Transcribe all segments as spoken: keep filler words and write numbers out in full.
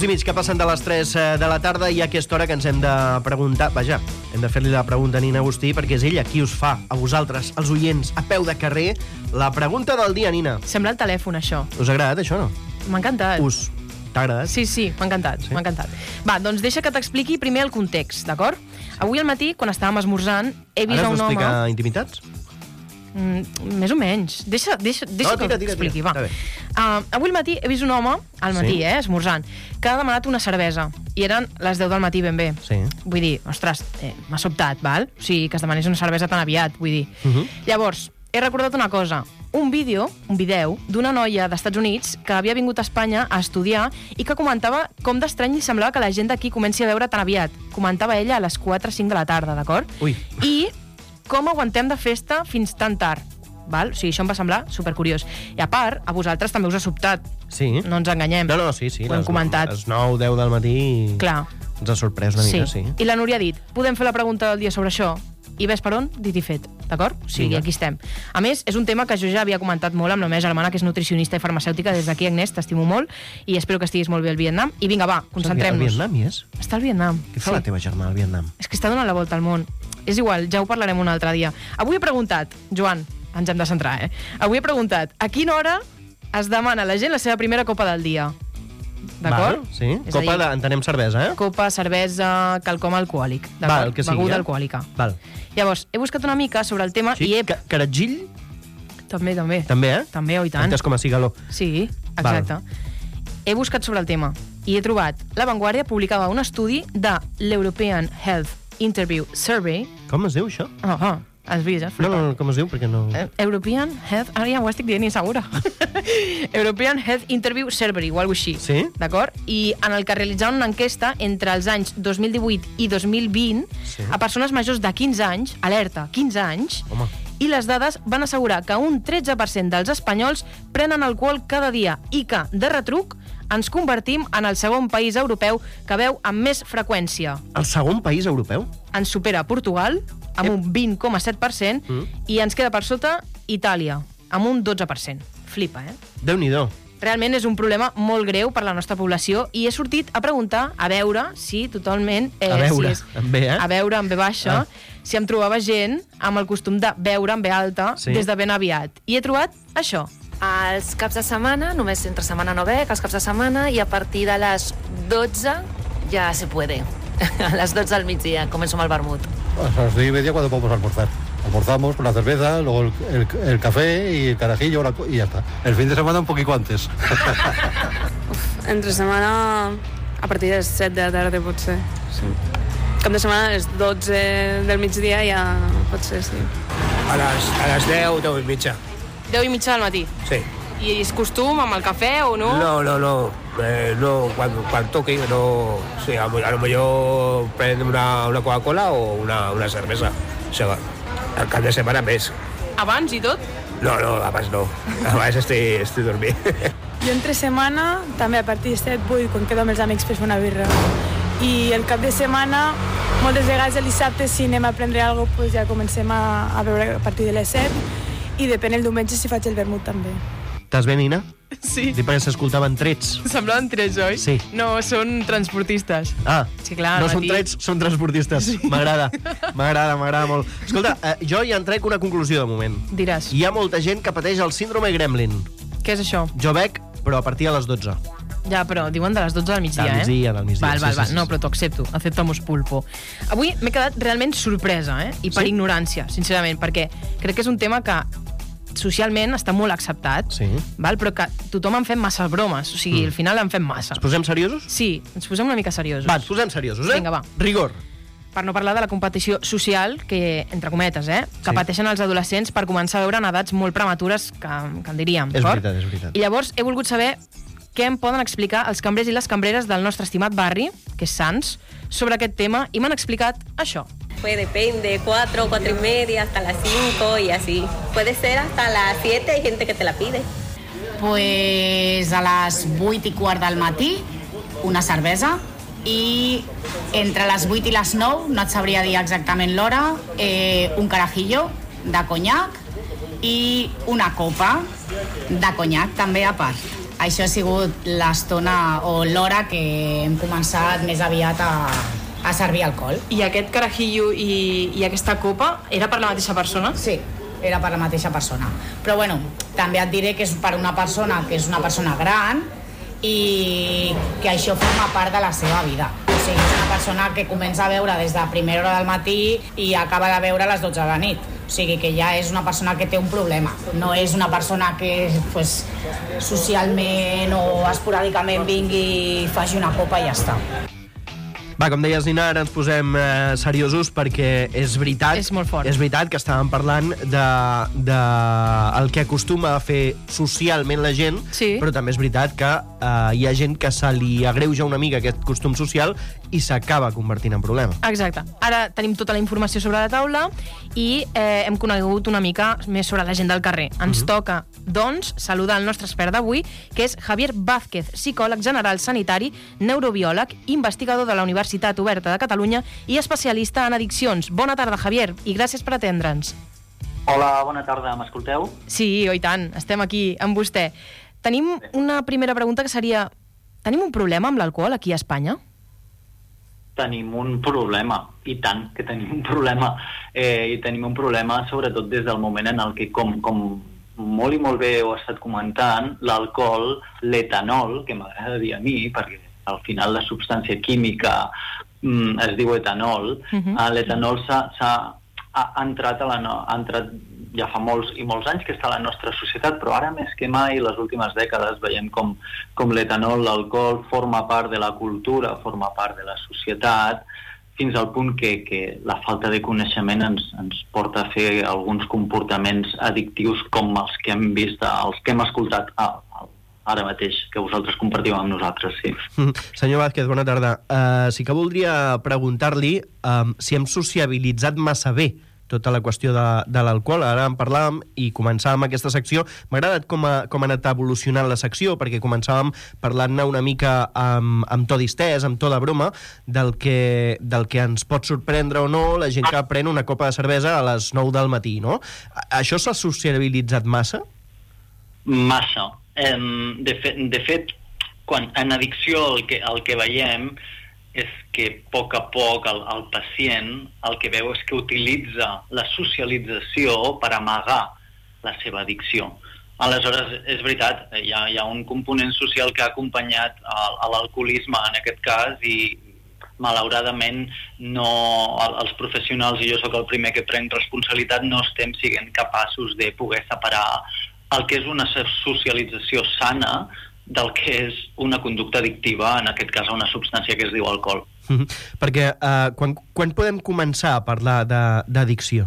mig que passen de les tres de la tarda i a aquesta hora que ens hem de preguntar... Vaja, hem de fer-li la pregunta a Nina Agustí perquè és ella qui us fa, a vosaltres, els oients, a peu de carrer, la pregunta del dia, Nina. Sembla el telèfon, això. Us ha agradat, això, no? M'ha encantat. Us. T'ha agradat? Sí, sí, m'ha encantat, sí? m'ha encantat. Va, doncs deixa que t'expliqui primer el context, d'acord? Avui al matí, quan estàvem esmorzant, he vist Ara a un home... Ara us explicar intimitats? Mm, més o menys. Deixa, deixa, deixa no, tira, que t'expliqui, va. Uh, avui al matí he vist un home, al matí, sí? eh, esmorzant, que ha demanat una cervesa. I eren les deu del matí ben bé. Sí. Vull dir, ostres, eh, m'ha sobtat, val? O sigui, que es demanés una cervesa tan aviat, vull dir. Uh -huh. Llavors, he recordat una cosa. Un vídeo, un vídeo d'una noia d'Estats Units que havia vingut a Espanya a estudiar i que comentava com d'estrany li semblava que la gent d'aquí comenci a veure tan aviat. Comentava ella a les quatre o cinc de la tarda, d'acord? Ui. I com aguantem de festa fins tan tard. Val? O sigui, això em va semblar supercuriós. I a part, a vosaltres també us ha sobtat. Sí. No ens enganyem. No, no, sí, sí. Ho hem comentat. Les nou, deu del matí... Clar. Ens ha sorprès una mica, sí. sí. I la Núria ha dit, podem fer la pregunta del dia sobre això? I ves per on? Dit i fet, d'acord? O sigui, aquí estem. A més, és un tema que jo ja havia comentat molt amb la meva germana, que és nutricionista i farmacèutica. Des d'aquí, Agnès, t'estimo molt i espero que estiguis molt bé al Vietnam. I vinga, va, concentrem-nos. Al Vietnam hi és? Està al Vietnam. Què fa sí. la teva germana al Vietnam? És que està donant la volta al món. És igual, ja ho parlarem un altre dia. Avui he preguntat, Joan, ens hem de centrar, eh? Avui he preguntat, a quina hora es demana a la gent la seva primera copa del dia? D'acord? Sí, és copa, dir, entenem cervesa, eh? Copa, cervesa, quelcom alcohòlic. Val, el que sigui, beguda eh? alcohòlica. Val. Llavors, he buscat una mica sobre el tema sí, i he... Caratgill? També, també. També, eh? També, oh, i tant. Entès com a cigaló. Sí, exacte. Val. He buscat sobre el tema i he trobat La Vanguardia publicava un estudi de l'European Health Interview Survey. Com es diu, això? Ah, ah. Has vist, eh? No, no, no, com es diu? Perquè no... European Health... Ara ja ho estic dient insegura. European Health Interview Survey, o alguna cosa així. Sí? D'acord? I en el que realitzaven una enquesta entre els anys dos mil divuit i dos mil vint sí. a persones majors de quinze anys, alerta, quinze anys, home, i les dades van assegurar que un tretze per cent dels espanyols prenen alcohol cada dia i que, de retruc, ens convertim en el segon país europeu que beu amb més freqüència. El segon país europeu? Ens supera Portugal, amb Ep. un vint coma set per cent, mm. i ens queda per sota Itàlia, amb un dotze per cent. Flipa, eh? Déu-n'hi-do. Realment és un problema molt greu per la nostra població i he sortit a preguntar, a veure si totalment... Eh, a veure, si és, amb B, eh? A veure, amb B baixa, ah. si em trobava gent amb el costum de beure amb B alta sí. des de ben aviat. I he trobat això. Els caps de setmana, només entre setmana no bec, els caps de setmana, i a partir de les dotze ja se puede. A les dotze del migdia començo amb el vermut. A las diez y media cuando vamos a almorzar. Almorzamos con la cerveza, luego el, el, el café y el carajillo la, y ya está. El fin de semana un poquito antes. Uf, entre setmana a partir de les set de la tarda pot ser. Sí. Cap de setmana a les dotze del migdia ja pot ser, sí. A les, a les deu, deu i mitja. deu i mitja del matí? Sí. I és costum amb el cafè o no? No, no, no. Eh, no, quan, quan toqui, no... Sí, a, a lo millor prendem una, una Coca-Cola o una, una cervesa. O sigui, al cap de setmana més. Abans i tot? No, no, abans no. Abans estic, estic dormint. Jo entre setmana, també a partir de set, vuit, quan quedo amb els amics per fer una birra. I el cap de setmana, moltes vegades el dissabte, si anem a prendre alguna cosa, pues ja comencem a, a beure a partir de les set. I depèn el diumenge si faig el vermut també. T'has bé, Nina? Sí. Dic perquè s'escoltaven trets. Semblaven trets, oi? Sí. No, són transportistes. Ah, sí, clar, no matí... són trets, són transportistes. Sí. M'agrada, m'agrada, m'agrada molt. Escolta, eh, jo ja en trec una conclusió de moment. Diràs. Hi ha molta gent que pateix el síndrome Gremlin. Què és això? Jo bec, però a partir de les dotze. Ja, però diuen de les dotze del migdia, del migdia, eh? Del migdia, val, sí, val, sí, val. sí, No, sí. però t'ho accepto. Aceptamos pulpo. Avui m'he quedat realment sorpresa, eh? I per sí? ignorància, sincerament, perquè crec que és un tema que socialment està molt acceptat, sí. val? Però que tothom en fem massa bromes. O sigui, mm. al final en fem massa. Ens posem seriosos? Sí, ens posem una mica seriosos. Va, ens posem seriosos, eh? Vinga, va. Rigor. Per no parlar de la competició social, que, entre cometes, eh, que sí. pateixen els adolescents per començar a veure en edats molt prematures, que, que en diríem. És fort? veritat, és veritat. I llavors he volgut saber què em poden explicar els cambrers i les cambreres del nostre estimat barri, que és Sants, sobre aquest tema, i m'han explicat això. Pues depende, cuatro, cuatro y media, hasta las cinco y así. Puede ser hasta las siete, hay gente que te la pide. Pues a les vuit i quart del matí, una cervesa, i entre les vuit i les nou, no et sabria dir exactament l'hora, eh, un carajillo de conyac i una copa de conyac també a part. això ha sigut l'estona o l'hora que hem començat més aviat a, a servir alcohol. I aquest carajillo i, i aquesta copa era per la mateixa persona? Sí, era per la mateixa persona. Però bueno, també et diré que és per una persona que és una persona gran i que això forma part de la seva vida. O sigui, és una persona que comença a beure des de primera hora del matí i acaba de beure a les dotze de la nit. O sigui, que ja és una persona que té un problema. No és una persona que pues, socialment o esporàdicament vingui i faci una copa i ja està. Va, com deies, Nina, ara ens posem eh, seriosos perquè és veritat... És molt fort. És veritat que estàvem parlant de, de el que acostuma a fer socialment la gent, sí. Però també és veritat que eh, hi ha gent que se li agreuja una mica aquest costum social i s'acaba convertint en problema. Exacte. Ara tenim tota la informació sobre la taula i eh, hem conegut una mica més sobre la gent del carrer. Ens uh-huh. toca, doncs, saludar el nostre expert d'avui, que és Javier Vázquez, psicòleg general sanitari, neurobiòleg, investigador de la Universitat Oberta de Catalunya i especialista en addiccions. Bona tarda, Javier, i gràcies per atendre'ns. Hola, bona tarda, m'escolteu? Sí, oi tant, estem aquí amb vostè. Tenim una primera pregunta que seria: tenim un problema amb l'alcohol aquí a Espanya? Tenim un problema, i tant que tenim un problema. Eh, I tenim un problema sobretot des del moment en el que, com, com molt i molt bé ho he estat comentant, l'alcohol, l'etanol, que m'agrada dir a mi, perquè al final la substància química mm, es diu etanol, uh-huh. l'etanol s'ha, s'ha ha entrat, a la no, ha entrat ja fa molts i molts anys que està a la nostra societat, però ara més que mai, les últimes dècades, veiem com, com l'etanol, l'alcohol, forma part de la cultura, forma part de la societat, fins al punt que, que la falta de coneixement ens, ens porta a fer alguns comportaments addictius com els que hem vist, els que hem escoltat a, a, ara mateix, que vosaltres compartiu amb nosaltres, sí. Mm. Senyor Vázquez, bona tarda. Uh, sí que voldria preguntar-li um, si hem sociabilitzat massa bé tota la qüestió de, de l'alcohol. Ara en parlàvem i començàvem aquesta secció. M'ha agradat com ha, com ha anat evolucionant la secció, perquè començàvem parlant-ne una mica amb, amb to distès, amb to de broma, del que, del que ens pot sorprendre o no la gent que pren una copa de cervesa a les nou del matí, no? Això s'ha sociabilitzat massa? Massa. De fet, de fet quan en addicció el que, el que veiem és que a poc a poc el, el pacient el que veu és que utilitza la socialització per amagar la seva addicció. Aleshores, és veritat, hi ha, hi ha un component social que ha acompanyat a, a l'alcoholisme en aquest cas i malauradament no, els professionals, i jo sóc el primer que prenc responsabilitat, no estem sent capaços de poder separar el que és una socialització sana del que és una conducta addictiva, en aquest cas una substància que es diu alcohol. Mm-hmm. Perquè uh, quan, quan podem començar a parlar d'addicció?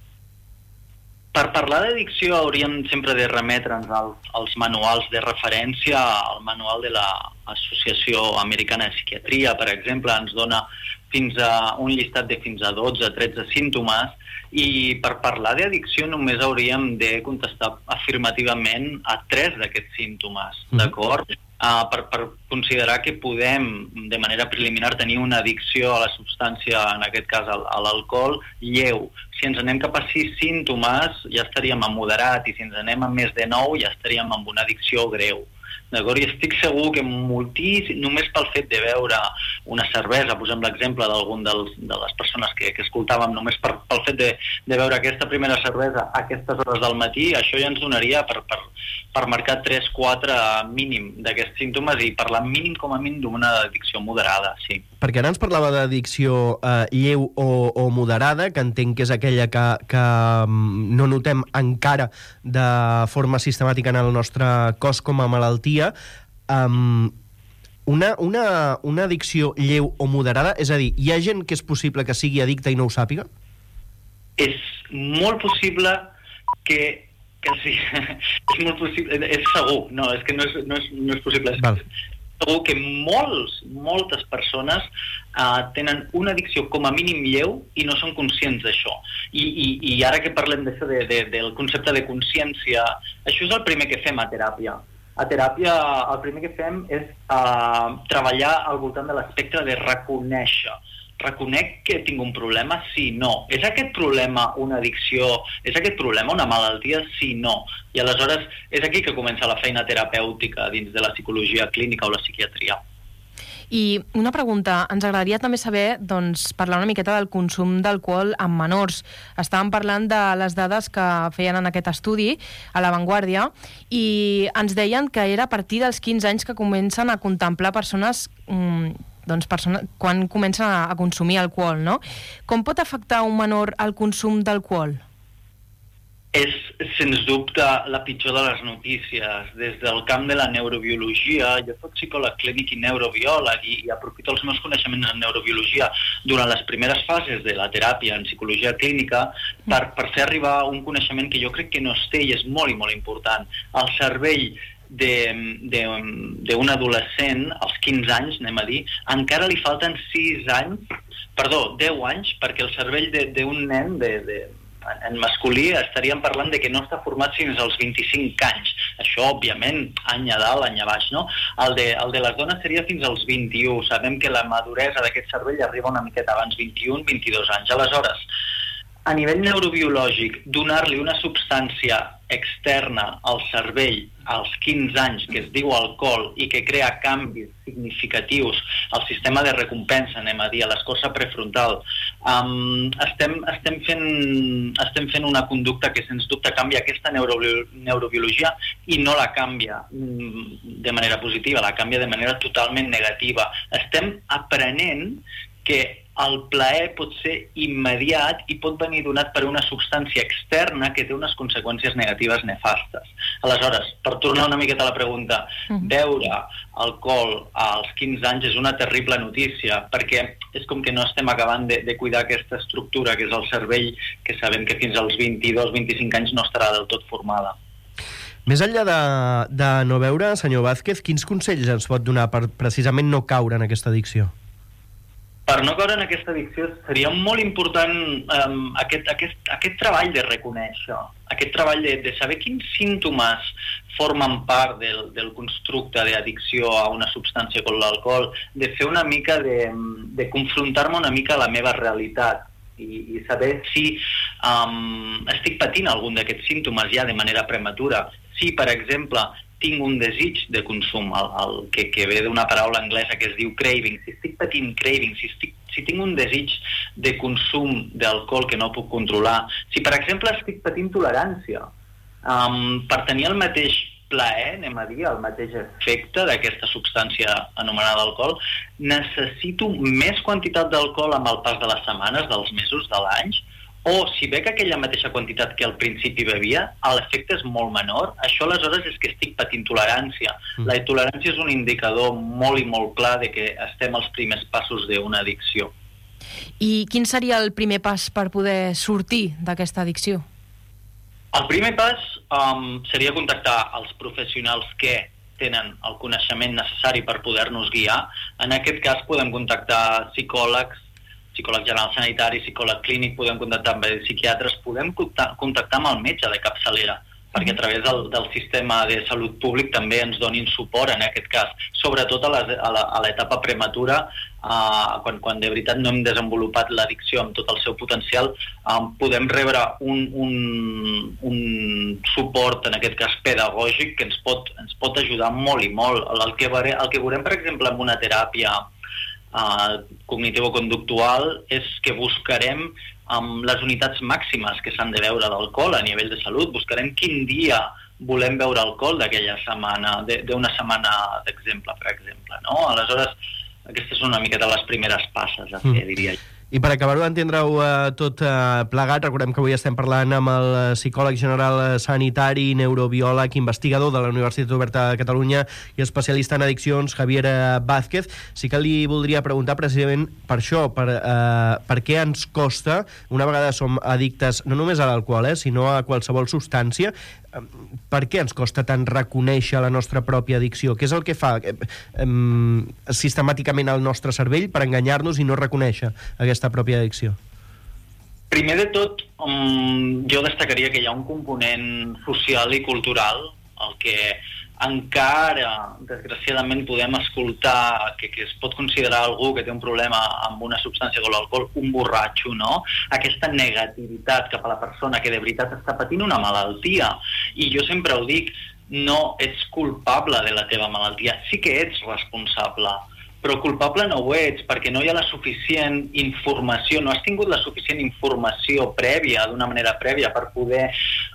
Per parlar d'addicció hauríem sempre de remetre'ns als, als manuals de referència. El manual de l'Associació Americana de Psiquiatria, per exemple, ens dona fins a un llistat de fins a dotze tretze símptomes, i per parlar d'addicció només hauríem de contestar afirmativament a tres d'aquests símptomes, mm. d'acord? Uh, per, per considerar que podem, de manera preliminar, tenir una addicció a la substància, en aquest cas a l'alcohol, lleu. Si ens anem cap a sis símptomes, ja estaríem a moderat, i si ens anem a més de nou, ja estaríem amb una addicció greu. D'acord? I estic segur que moltíssim, només pel fet de veure una cervesa, posem l'exemple d'algun de les persones que, que escoltàvem, només per, pel fet de, de veure aquesta primera cervesa a aquestes hores del matí, això ja ens donaria per, per, per marcar tres quatre mínim d'aquests símptomes i parlar mínim com a mínim d'una addicció moderada, sí. Perquè ara ens parlava d'addicció eh, lleu o, o moderada, que entenc que és aquella que, que no notem encara de forma sistemàtica en el nostre cos com a malaltia. Um, una, una, una addicció lleu o moderada, és a dir, hi ha gent que és possible que sigui addicta i no ho sàpiga? És molt possible que, que sí, és molt possible, és segur, no, és que no és, no és, no és possible, és Val. segur que molts, moltes persones uh, tenen una addicció com a mínim lleu i no són conscients d'això. I, i, i ara que parlem d'això de, de, del concepte de consciència, això és el primer que fem a teràpia. A teràpia el primer que fem és uh, treballar al voltant de l'espectre de reconèixer reconec que tinc un problema? Sí, no. És aquest problema una addicció? És aquest problema una malaltia? Sí, no. I aleshores és aquí que comença la feina terapèutica dins de la psicologia clínica o la psiquiatria. I una pregunta, ens agradaria també saber, doncs, parlar una miqueta del consum d'alcohol en menors. Estàvem parlant de les dades que feien en aquest estudi, a La Vanguardia, i ens deien que era a partir dels quinze anys que comencen a contemplar persones... Mmm, doncs persona, quan comencen a, a consumir alcohol, no? Com pot afectar un menor el consum d'alcohol? És, sens dubte, la pitjor de les notícies. Des del camp de la neurobiologia, jo soc psicòleg clínic i neurobiòleg i, i aprofito els meus coneixements en neurobiologia durant les primeres fases de la teràpia en psicologia clínica per, per fer arribar un coneixement que jo crec que no es té i és molt i molt important. El cervell d'un adolescent, als quinze anys, anem a dir, encara li falten sis anys, perdó, deu anys, perquè el cervell d'un nen de, de, en masculí estaríem parlant de que no està format fins als vint-i-cinc anys. Això, òbviament, any a dalt, any a baix, no? El de, el de les dones seria fins als vint-i-u. Sabem que la maduresa d'aquest cervell arriba una miqueta abans, vint-i-un, vint-i-dos anys. Aleshores, a nivell neurobiològic, donar-li una substància externa al cervell als quinze anys, que es diu alcohol, i que crea canvis significatius al sistema de recompensa, anem a dir, a l'escorça prefrontal, um, estem, estem, fent, estem fent una conducta que, sens dubte, canvia aquesta neurobi- neurobiologia i no la canvia de manera positiva, la canvia de manera totalment negativa. Estem aprenent que el plaer pot ser immediat i pot venir donat per una substància externa que té unes conseqüències negatives nefastes. Aleshores, per tornar una miqueta a la pregunta, uh-huh. beure alcohol als quinze anys és una terrible notícia, perquè és com que no estem acabant de, de cuidar aquesta estructura que és el cervell, que sabem que fins als vint-i-dos vint-i-cinc anys no estarà del tot formada. Més enllà de, de no beure, senyor Vázquez, quins consells ens pot donar per precisament no caure en aquesta addicció? Per no caure en aquesta addicció seria molt important um, aquest, aquest, aquest treball de reconèixer, aquest treball de, de saber quins símptomes formen part del, del constructe d'addicció a una substància com l'alcohol, de fer una mica de, de confrontar-me una mica a la meva realitat i, i saber si um, estic patint algun d'aquests símptomes ja de manera prematura. Si, per exemple, tinc un desig de consum, el, el, que, que ve d'una paraula anglesa que es diu craving, si estic patint craving, si, estic, si tinc un desig de consum d'alcohol que no puc controlar, si per exemple estic patint tolerància, um, per tenir el mateix plaer, anem a dir, el mateix efecte d'aquesta substància anomenada alcohol, necessito més quantitat d'alcohol amb el pas de les setmanes, dels mesos, de l'any, o si ve que aquella mateixa quantitat que al principi bevia, l'efecte és molt menor, això aleshores és que estic patint tolerància. Mm. La tolerància és un indicador molt i molt clar de que estem als primers passos d'una addicció. I quin seria el primer pas per poder sortir d'aquesta addicció? El primer pas um, seria contactar els professionals que tenen el coneixement necessari per poder-nos guiar. En aquest cas podem contactar psicòlegs, psicòleg general sanitari, psicòleg clínic, podem contactar amb psiquiatres, podem contactar amb el metge de capçalera, perquè a través del, del sistema de salut públic també ens donin suport en aquest cas, sobretot a, les, a l'etapa prematura, eh, quan, quan de veritat no hem desenvolupat l'addicció amb tot el seu potencial, eh, podem rebre un, un, un suport, en aquest cas pedagògic, que ens pot, ens pot ajudar molt i molt. El que, veure, el que veurem, per exemple, amb una teràpia Uh, cognitivo-conductual és que buscarem um, les unitats màximes que s'han de veure d'alcohol a nivell de salut, buscarem quin dia volem beure alcohol d'aquella setmana, d'una setmana d'exemple, per exemple, no? Aleshores, aquestes són una miqueta les primeres passes a fer, mm. diria jo. I per acabar-ho d'entendre-ho uh, tot uh, plegat, recordem que avui estem parlant amb el psicòleg general sanitari, neurobiòleg, investigador de la Universitat Oberta de Catalunya i especialista en addiccions, Javier Vázquez. Sí que li voldria preguntar precisament per això, per, uh, per què ens costa, una vegada som addictes no només a l'alcohol, eh, sinó a qualsevol substància, per què ens costa tant reconèixer la nostra pròpia addicció? Què és el que fa um, sistemàticament el nostre cervell per enganyar-nos i no reconèixer aquesta pròpia addicció? Primer de tot, um, jo destacaria que hi ha un component social i cultural, el que encara, desgraciadament, podem escoltar que, que es pot considerar algú que té un problema amb una substància com l'alcohol un borratxo, no? Aquesta negativitat cap a la persona que de veritat està patint una malaltia. I jo sempre ho dic, no ets culpable de la teva malaltia, sí que ets responsable, però culpable no ho ets, perquè no hi ha la suficient informació, no has tingut la suficient informació prèvia, d'una manera prèvia, per poder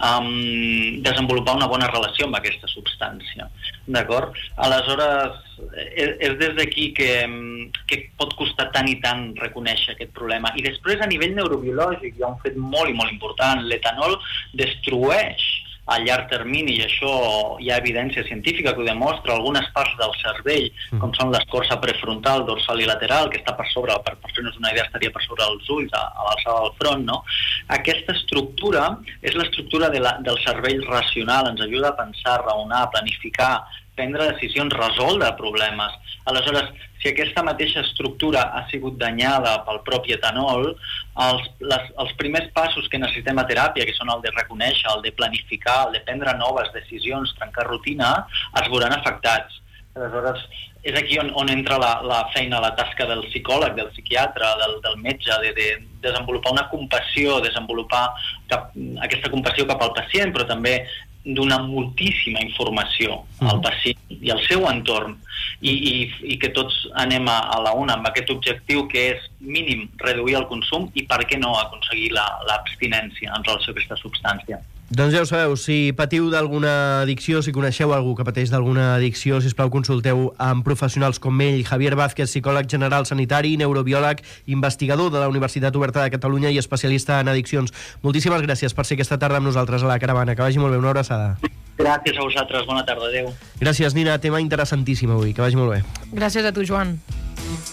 um, desenvolupar una bona relació amb aquesta substància. D'acord? Aleshores, és, és des d'aquí que, que pot costar tant i tant reconèixer aquest problema. I després, a nivell neurobiològic, hi ha un fet molt i molt important. L'etanol destrueix a llarg termini, i això hi ha evidència científica que ho demostra, algunes parts del cervell, com són l'escorça prefrontal, dorsal i lateral, que està per sobre, per, per fer-nos una idea, estaria per sobre els ulls, a, a l'alçada del front, no? Aquesta estructura és l'estructura de la, del cervell racional, ens ajuda a pensar, raonar, planificar, prendre decisions, resoldre problemes. Aleshores, si aquesta mateixa estructura ha sigut danyada pel propi etanol, els, les, els primers passos que necessitem a teràpia, que són el de reconèixer, el de planificar, el de prendre noves decisions, trencar rutina, es veuran afectats. Aleshores, és aquí on, on entra la, la feina, la tasca del psicòleg, del psiquiatre, del, del metge, de, de desenvolupar una compassió, desenvolupar cap, aquesta compassió cap al pacient, però també donar moltíssima informació al pacient i al seu entorn, i, i, i que tots anem a, a la una amb aquest objectiu, que és mínim reduir el consum i, per què no, aconseguir l'abstinència en relació a aquesta substància. Doncs ja ho sabeu, si patiu d'alguna addicció, si coneixeu algú que pateix d'alguna addicció, sisplau consulteu amb professionals com ell. Javier Vázquez, psicòleg general sanitari, neurobiòleg, investigador de la Universitat Oberta de Catalunya i especialista en addiccions. Moltíssimes gràcies per ser aquesta tarda amb nosaltres a la Caravana. Que vagi molt bé, una abraçada. Gràcies a vosaltres, bona tarda, adeu. Gràcies, Nina, tema interessantíssim avui, que vagi molt bé. Gràcies a tu, Joan.